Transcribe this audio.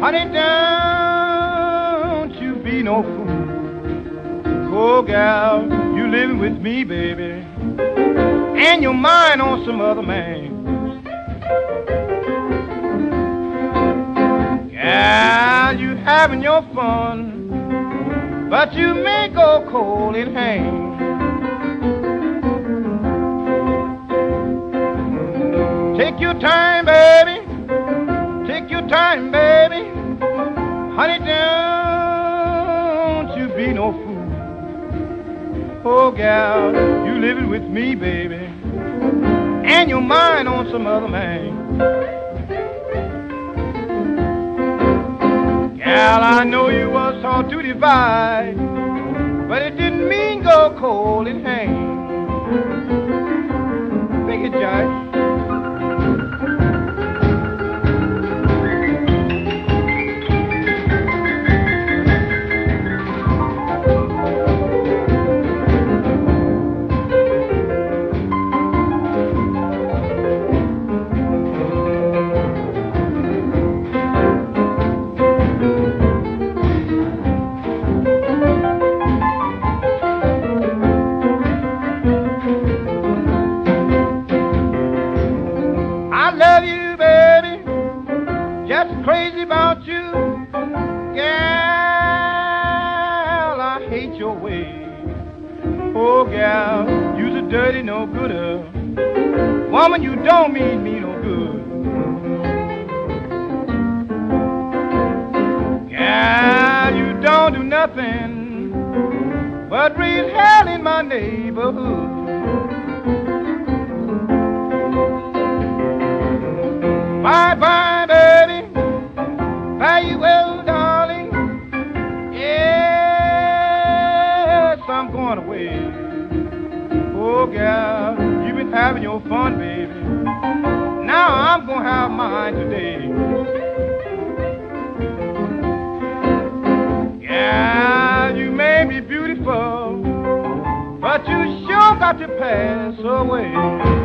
Honey, don't you be no fool. Oh, gal, you living with me, baby, and your mind on some other man. Gal, you having your fun, but you may go cold and hang. Take your time, baby. Take your time, baby. Honey, don't you be no fool. Oh, gal, you living with me, baby, and your mind on some other man. Gal, I know you was taught to divide, but it didn't mean go cold and hang. Think it, Josh. I love you, baby, just crazy about you. Gal, I hate your way. Oh, gal, you's a dirty, no gooder. Woman, you don't mean me no good. Gal, you don't do nothing but raise hell in my neighborhood. Bye-bye, baby. Farewell, darling. Yes, I'm going away. Oh, gal, you've been having your fun, baby. Now I'm going to have mine today. Gal, you may be beautiful, but you sure got to pass away.